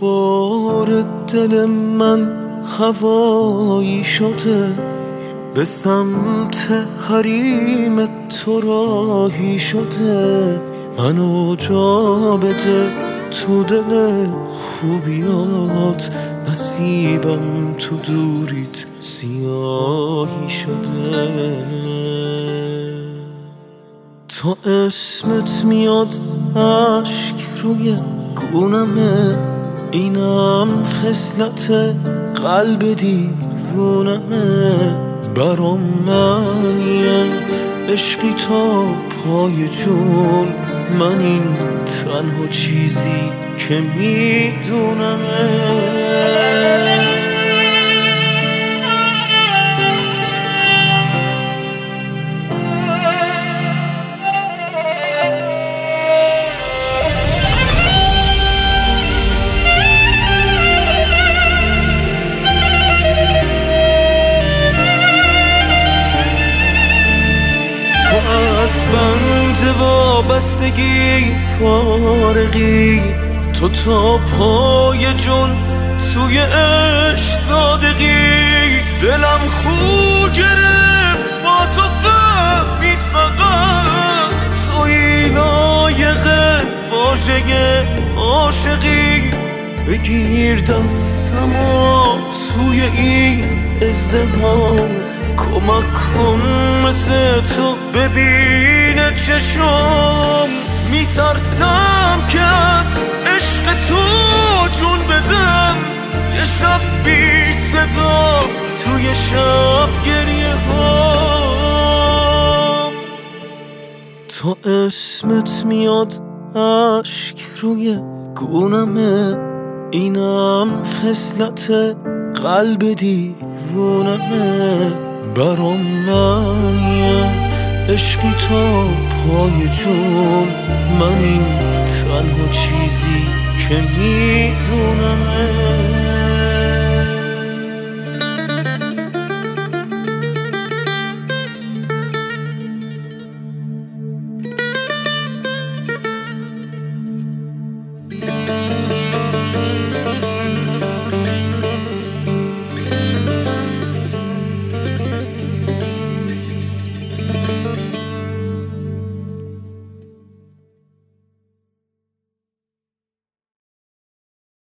دوباره دل من هوایی شده، به سمت حریم تو راهی شده. منو جا بده تو دل خوبیات، نصیبم تو دوریت سیاهی شده. تا اسمت میاد عشق روی گونمه، اینم خصلت قلب دیوونمه. برام معنیه عشقی تا پای جون، من این تنها چیزی که میدونمه. از بند وابستگی فارغی، تو تا پای جون توی عشق صادقی. دلم خو گرفت با تو فهمید فقط توی لایق واژه عاشقی. بگیر دستمو توی این ازدحام، کمک کن مثل تو ببینه چشم. میترسم که از عشق تو جون بدم، یه شب بی صدا توی شب گریه هم. تا اسمت میاد عشق روی گونمه، اینم خصلت قلب دیوونمه. برام معنیه عشقی تا پای جون، من این تنها چیزی که میدونمه.